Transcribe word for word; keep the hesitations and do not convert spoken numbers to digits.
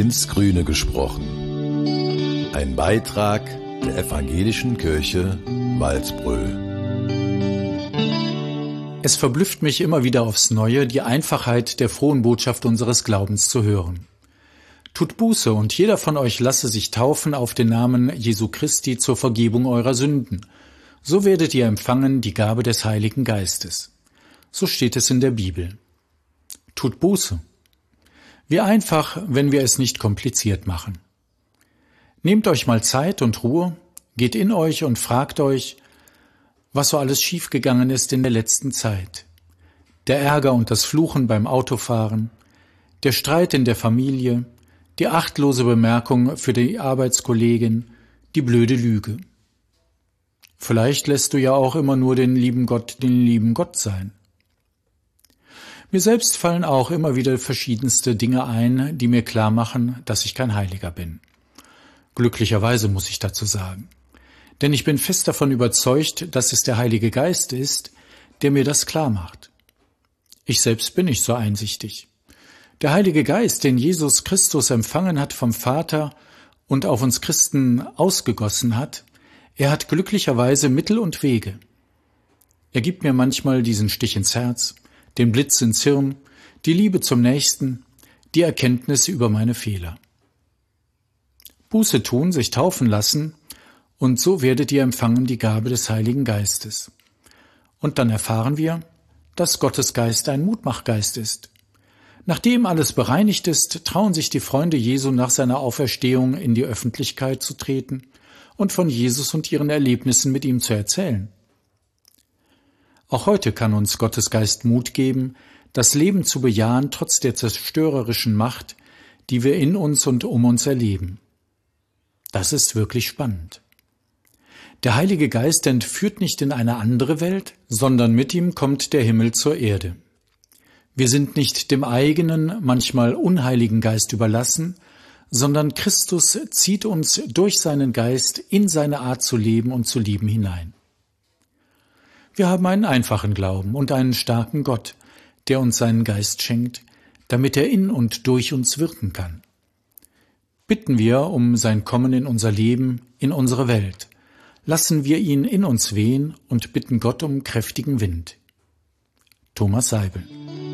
ins Grüne gesprochen. Ein Beitrag der Evangelischen Kirche Walsbröl. Es verblüfft mich immer wieder aufs Neue, die Einfachheit der frohen Botschaft unseres Glaubens zu hören. Tut Buße und jeder von euch lasse sich taufen auf den Namen Jesu Christi zur Vergebung eurer Sünden. So werdet ihr empfangen die Gabe des Heiligen Geistes. So steht es in der Bibel. Tut Buße. Wie einfach, wenn wir es nicht kompliziert machen. Nehmt euch mal Zeit und Ruhe, geht in euch und fragt euch, was so alles schiefgegangen ist in der letzten Zeit. Der Ärger und das Fluchen beim Autofahren, der Streit in der Familie, die achtlose Bemerkung für die Arbeitskollegin, die blöde Lüge. Vielleicht lässt du ja auch immer nur den lieben Gott den lieben Gott sein. Mir selbst fallen auch immer wieder verschiedenste Dinge ein, die mir klar machen, dass ich kein Heiliger bin. Glücklicherweise muss ich dazu sagen. Denn ich bin fest davon überzeugt, dass es der Heilige Geist ist, der mir das klar macht. Ich selbst bin nicht so einsichtig. Der Heilige Geist, den Jesus Christus empfangen hat vom Vater und auf uns Christen ausgegossen hat, er hat glücklicherweise Mittel und Wege. Er gibt mir manchmal diesen Stich ins Herz, den Blitz ins Hirn, die Liebe zum Nächsten, die Erkenntnis über meine Fehler. Buße tun, sich taufen lassen, und so werdet ihr empfangen die Gabe des Heiligen Geistes. Und dann erfahren wir, dass Gottes Geist ein Mutmachgeist ist. Nachdem alles bereinigt ist, trauen sich die Freunde Jesu nach seiner Auferstehung in die Öffentlichkeit zu treten und von Jesus und ihren Erlebnissen mit ihm zu erzählen. Auch heute kann uns Gottes Geist Mut geben, das Leben zu bejahen trotz der zerstörerischen Macht, die wir in uns und um uns erleben. Das ist wirklich spannend. Der Heilige Geist entführt nicht in eine andere Welt, sondern mit ihm kommt der Himmel zur Erde. Wir sind nicht dem eigenen, manchmal unheiligen Geist überlassen, sondern Christus zieht uns durch seinen Geist in seine Art zu leben und zu lieben hinein. Wir haben einen einfachen Glauben und einen starken Gott, der uns seinen Geist schenkt, damit er in und durch uns wirken kann. Bitten wir um sein Kommen in unser Leben, in unsere Welt. Lassen wir ihn in uns wehen und bitten Gott um kräftigen Wind. Thomas Seibel.